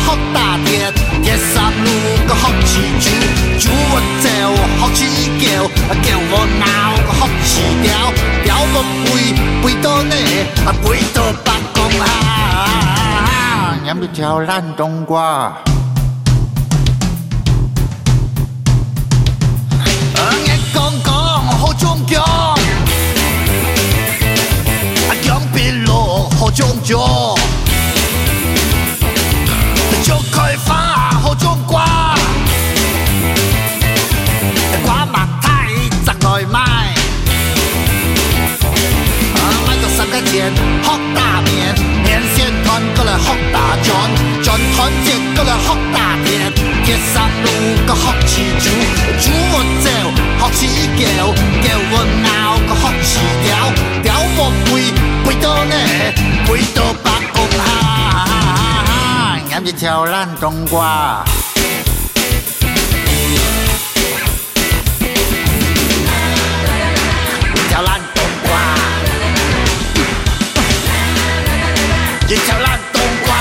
福大田，铁三路个福市洲，洲我走福市桥，桥我闹个福市条，条我背到呢，背到北公哈，念一条烂冬瓜。 好中强，强必落好中强，就开花好中瓜，瓜麦太十来卖，买个3块钱福大面，面线团过来福大卷，卷团结过来福大田，铁三路个福市洲，洲我走。 福市桥，桥我闹个福市条，条我背到呢，背到北公哈，染一条烂冬瓜。一条烂冬瓜，一条烂冬瓜，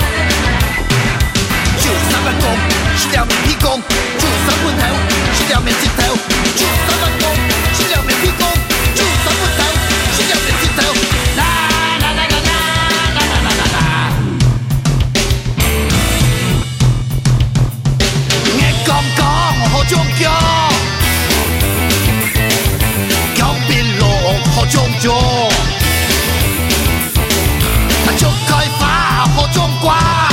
就3万公，是条面皮公，就3分头，是条面筋头。 就3万公，是条面皮公，就3分头，是条面筋头。啦啦啦啦啦啦啦啦啦啦！眼光光好中强，强变落好中强，就开花好中瓜，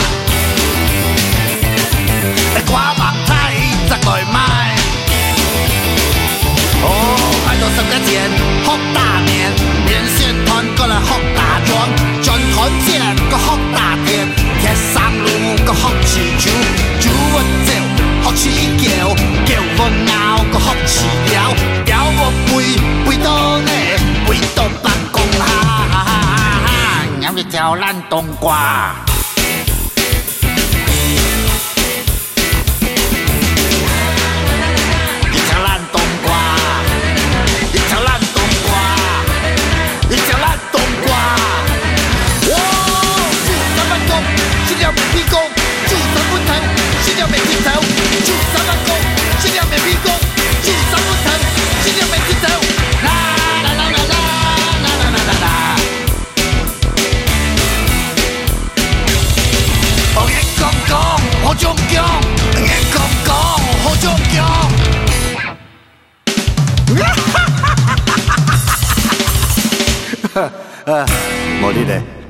瓜芒太十来卖。 3块钱福大面，面线团过来福大卷，卷团结个福大田，铁三路个福市洲，洲我走福市桥，桥我拗个福市条，条我背到呢，背到北公哈，养一条烂冬瓜。 无你咧。